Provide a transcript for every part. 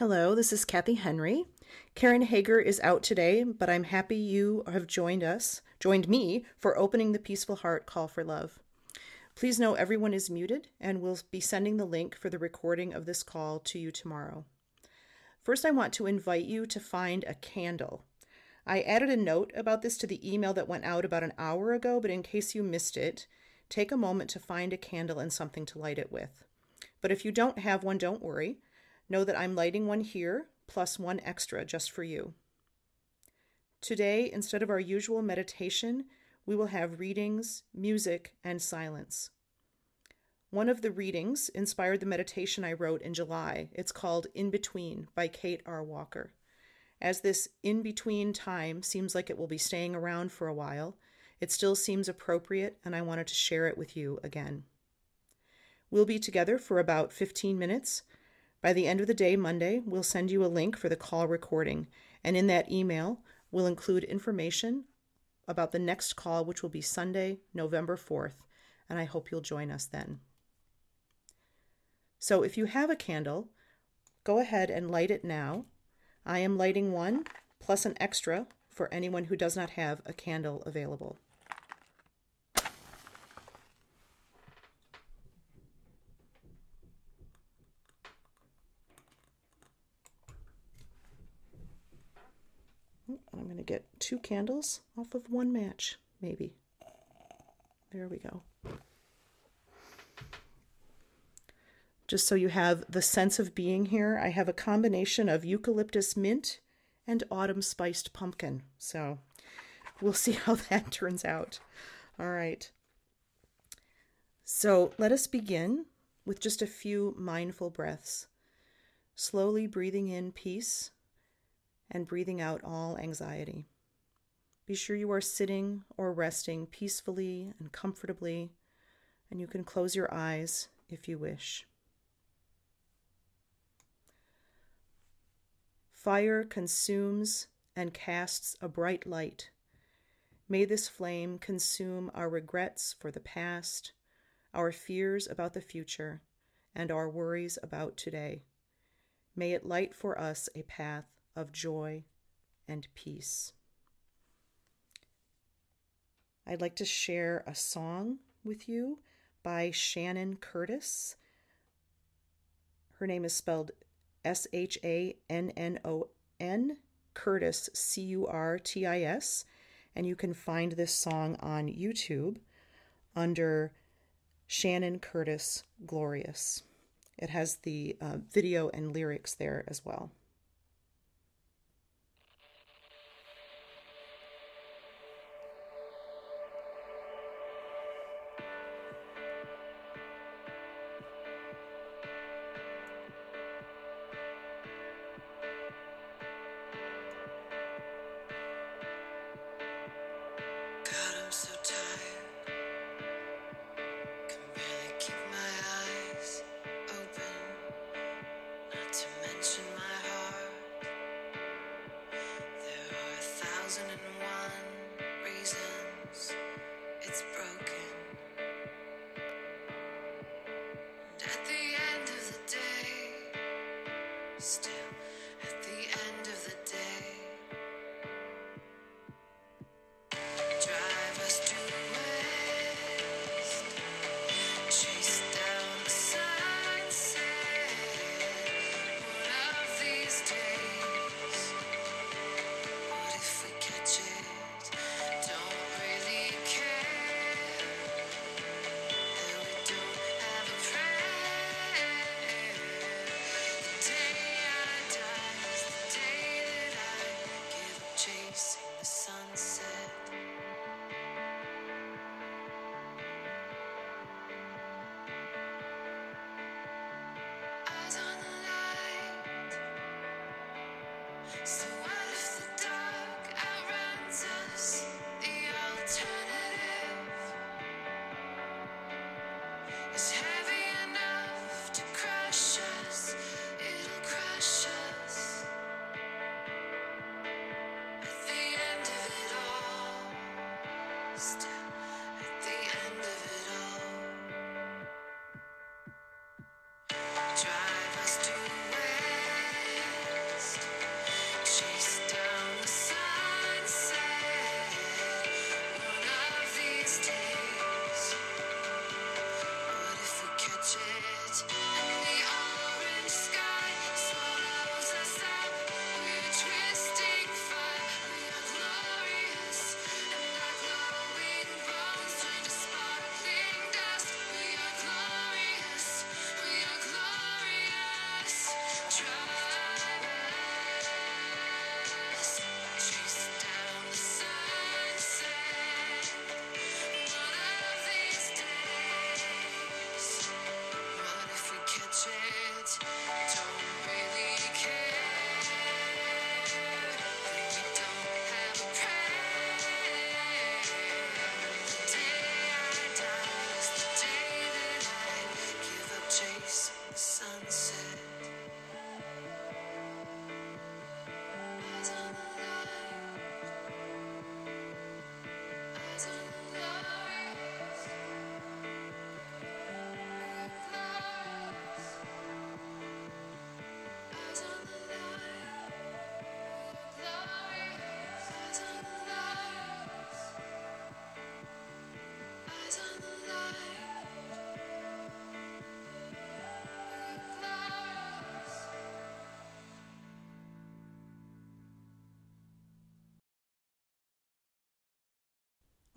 Hello, this is Kathy Henry. Karen Hager is out today, but I'm happy you have joined me for opening the Peaceful Heart Call for Love. Please know everyone is muted, and we'll be sending the link for the recording of this call to you tomorrow. First, I want to invite you to find a candle. I added a note about this to the email that went out about an hour ago, but in case you missed it, take a moment to find a candle and something to light it with. But if you don't have one, don't worry. Know that I'm lighting one here, plus one extra just for you. Today, instead of our usual meditation, we will have readings, music, and silence. One of the readings inspired the meditation I wrote in July. It's called In Between by Kate R. Walker. As this in-between time seems like it will be staying around for a while, it still seems appropriate, and I wanted to share it with you again. We'll be together for about 15 minutes. By the end of the day, Monday, we'll send you a link for the call recording, and in that email, we'll include information about the next call, which will be Sunday, November 4th, and I hope you'll join us then. So if you have a candle, go ahead and light it now. I am lighting one, plus an extra for anyone who does not have a candle available. I'm going to get 2 candles off of one match, maybe. There we go. Just so you have the sense of being here, I have a combination of eucalyptus mint and autumn spiced pumpkin. So we'll see how that turns out. All right. So let us begin with just a few mindful breaths. Slowly breathing in peace and breathing out all anxiety. Be sure you are sitting or resting peacefully and comfortably, and you can close your eyes if you wish. Fire consumes and casts a bright light. May this flame consume our regrets for the past, our fears about the future, and our worries about today. May it light for us a path of joy and peace. I'd like to share a song with you by Shannon Curtis. Her name is spelled Shannon, Curtis, Curtis, and you can find this song on YouTube under Shannon Curtis Glorious. It has the video and lyrics there as well.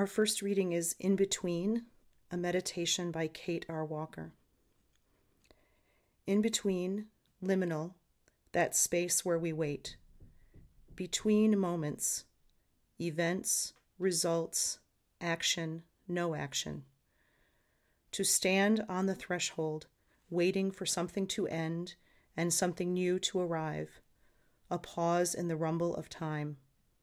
Our first reading is In Between, a meditation by Kate R. Walker. In between, liminal, that space where we wait. Between moments, events, results, action, no action. To stand on the threshold, waiting for something to end and something new to arrive. A pause in the rumble of time.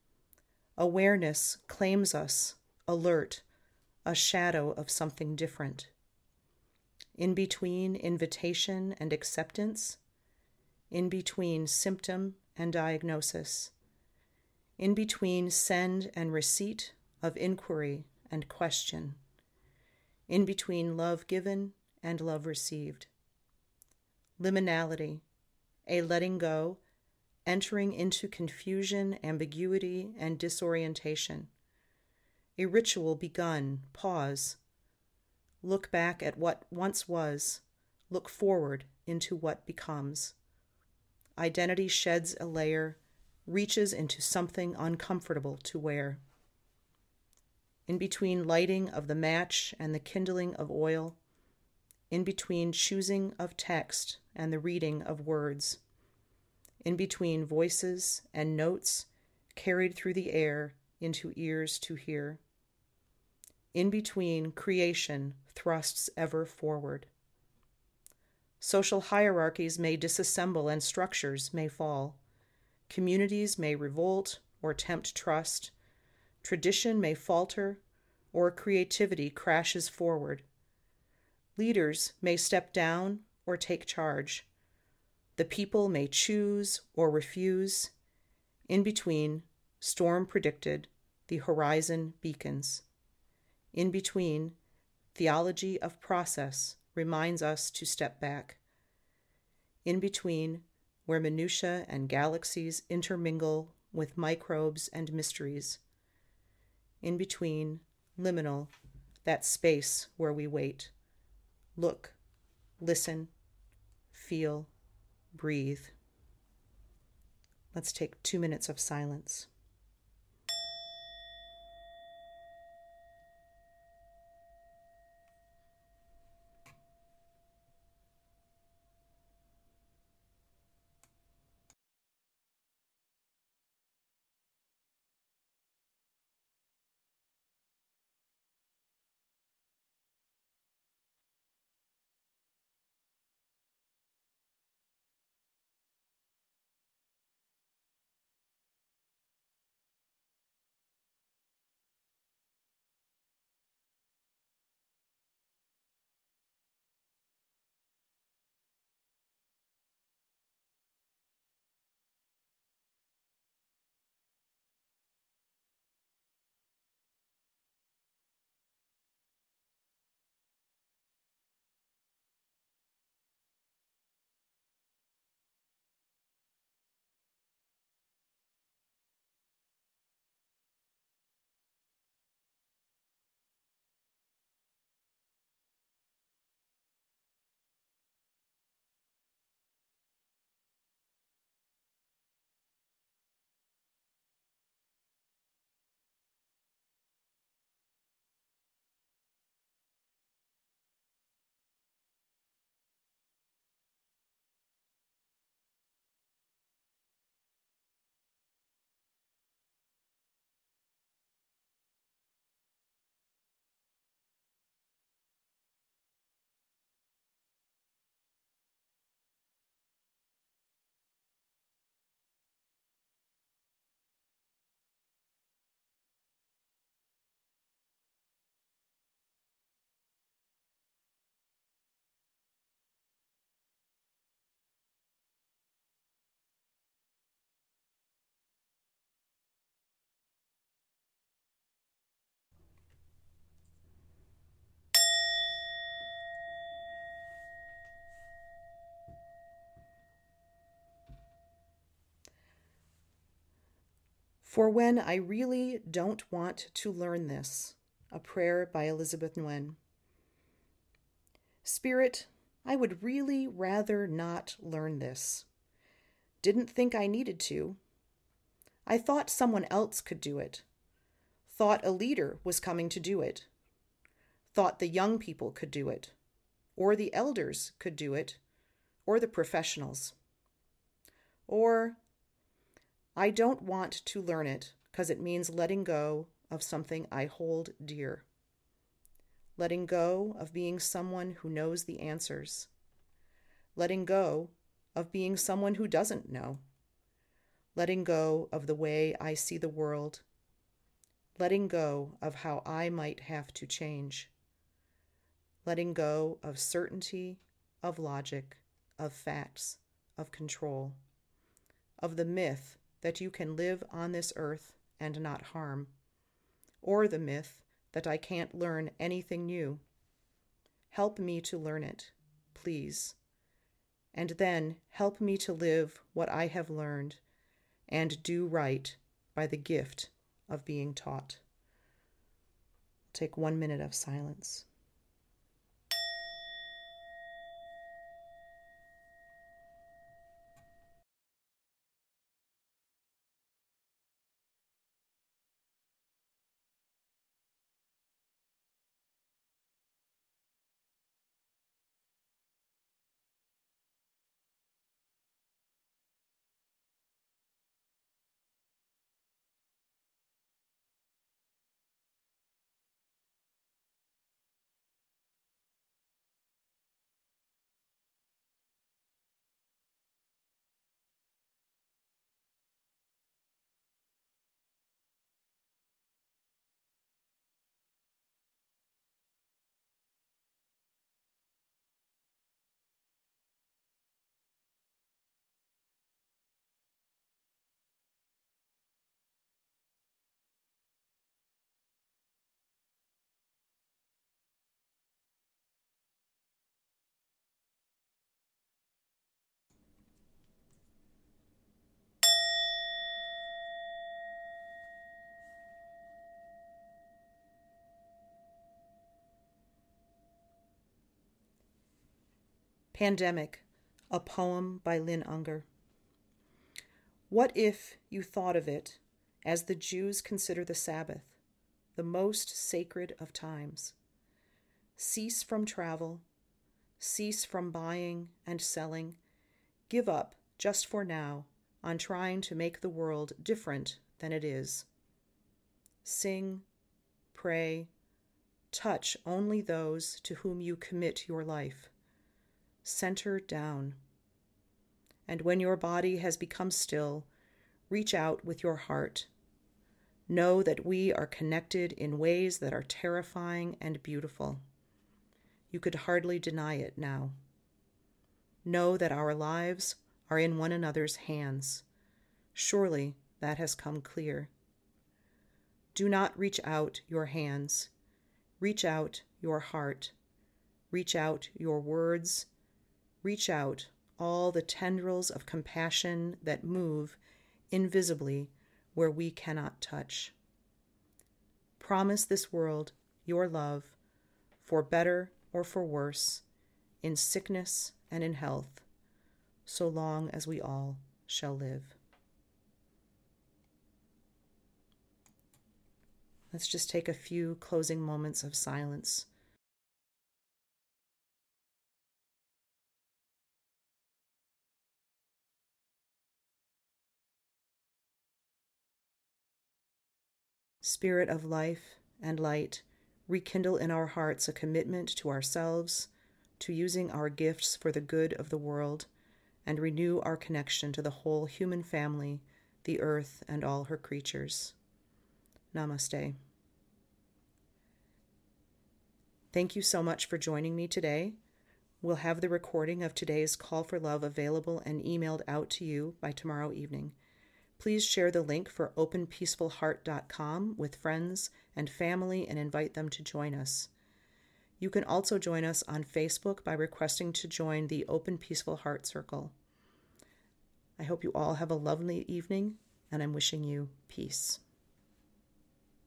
Awareness claims us, alert, a shadow of something different. In between invitation and acceptance, in between symptom and diagnosis, in between send and receipt of inquiry and question, in between love given and love received. Liminality, a letting go, entering into confusion, ambiguity, and disorientation. A ritual begun, pause. Look back at what once was, look forward into what becomes. Identity sheds a layer, reaches into something uncomfortable to wear. In between lighting of the match and the kindling of oil, in between choosing of text and the reading of words, in between voices and notes carried through the air into ears to hear. In between, creation thrusts ever forward. Social hierarchies may disassemble and structures may fall. Communities may revolt or tempt trust. Tradition may falter or creativity crashes forward. Leaders may step down or take charge. The people may choose or refuse. In between, storm predicted, the horizon beacons. In between, theology of process reminds us to step back. In between, where minutiae and galaxies intermingle with microbes and mysteries. In between, liminal, that space where we wait. Look, listen, feel, breathe. Let's take 2 minutes of silence. For when I really don't want to learn this, a prayer by Elizabeth Nguyen. Spirit, I would really rather not learn this. Didn't think I needed to. I thought someone else could do it. thought a leader was coming to do it, thought the young people could do it, or the elders could do it, or the professionals. Or, I don't want to learn it because it means letting go of something I hold dear. Letting go of being someone who knows the answers. Letting go of being someone who doesn't know. Letting go of the way I see the world. Letting go of how I might have to change. Letting go of certainty, of logic, of facts, of control. Of the myth that you can live on this earth and not harm. Or the myth that I can't learn anything new. Help me to learn it, please. And then help me to live what I have learned and do right by the gift of being taught. Take 1 minute of silence. Pandemic, a poem by Lynn Unger. What if you thought of it as the Jews consider the Sabbath, the most sacred of times? Cease from travel, cease from buying and selling, give up, just for now, on trying to make the world different than it is. Sing, pray, touch only those to whom you commit your life. Center down. And when your body has become still, reach out with your heart. Know that we are connected in ways that are terrifying and beautiful. You could hardly deny it now. Know that our lives are in one another's hands. Surely that has come clear. Do not reach out your hands. Reach out your heart. Reach out your words. Reach out all the tendrils of compassion that move invisibly where we cannot touch. Promise this world your love, for better or for worse, in sickness and in health, so long as we all shall live. Let's just take a few closing moments of silence. Spirit of life and light, rekindle in our hearts a commitment to ourselves, to using our gifts for the good of the world, and renew our connection to the whole human family, the earth, and all her creatures. Namaste. Thank you so much for joining me today. We'll have the recording of today's Call for Love available and emailed out to you by tomorrow evening. Please share the link for openpeacefulheart.com with friends and family and invite them to join us. You can also join us on Facebook by requesting to join the Open Peaceful Heart Circle. I hope you all have a lovely evening, and I'm wishing you peace.